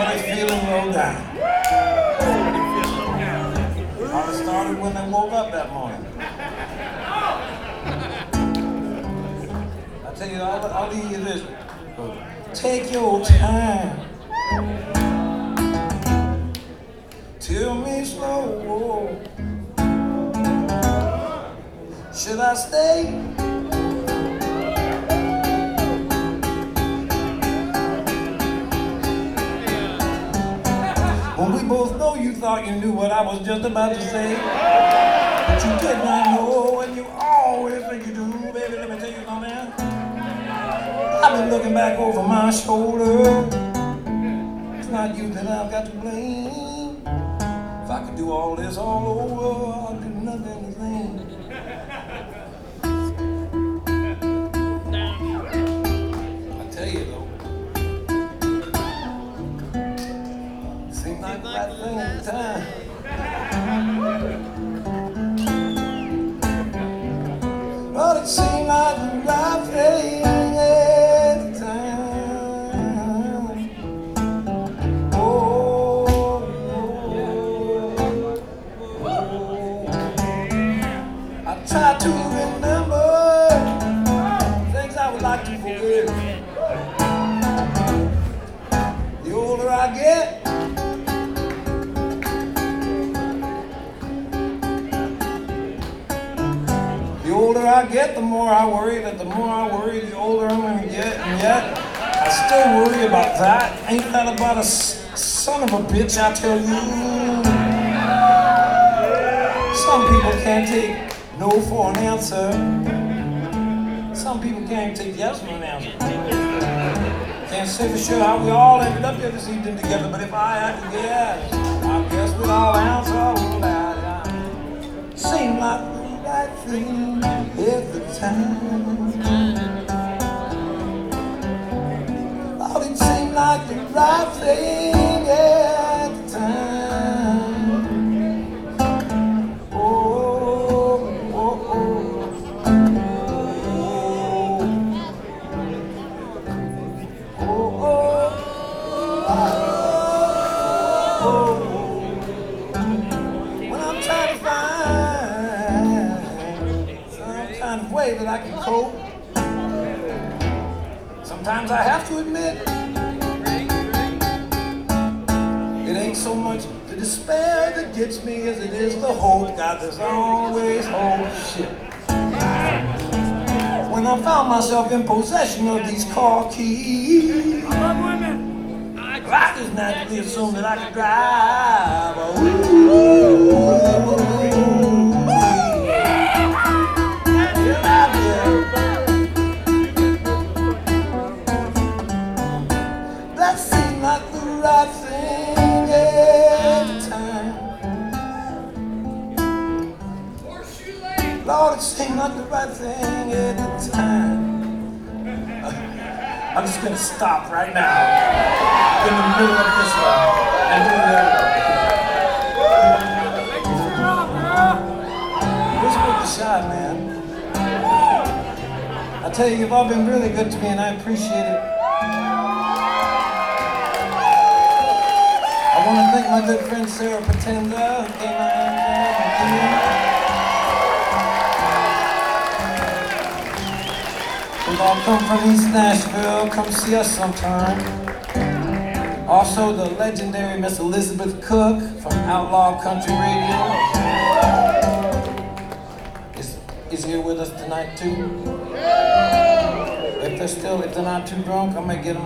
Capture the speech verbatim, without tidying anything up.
started feeling low down. I started when I woke up that morning. I tell you, I'll, I'll leave you this. Take your time. Tell me slow. Should I stay? Well, we both know you thought you knew what I was just about to say, but you did not know, and you always think you do. Baby, let me tell you something. I've been looking back over my shoulder. It's not you that I've got to blame. If I could do all this all over, I'd do nothing the same. I tell you though, seems like the right thing at the time. But it seemed like the right thing at the time. Oh, oh, oh. I try to remember things I would like to forget. The older I get, The older I get, the more I worry, that the more I worry, the older I'm gonna get, and yet I still worry about that. Ain't that about a s- son of a bitch, I tell you? Some people can't take no for an answer. Some people can't take yes for an answer. Can't say for sure how we all ended up here this evening together, but if I had to guess, I guess we'd all answer all that. Seem like right thing every time. Oh, it seemed like the right thing at the time. Oh, oh, oh, oh, oh, oh, oh. When I'm trying to find kind of way that I can cope. Sometimes I have to admit, it ain't so much the despair that gets me as it is the hope. God, there's always hope. Shit. When I found myself in possession of these car keys, I just naturally assumed that I could drive. Ooh. Right thing at the time. Lord, it seemed like the right thing at the time. I'm just gonna stop right now in the middle of this one and do that. What's with the shot, man? I tell you, you've all been really good to me, and I appreciate it. I want to thank my good friend Sarah Patenda, who came out here. We've all come from East Nashville. Come see us sometime. Also, the legendary Miss Elizabeth Cook from Outlaw Country Radio is, is here with us tonight too. If they're still, if they're not too drunk, I'm gonna get them.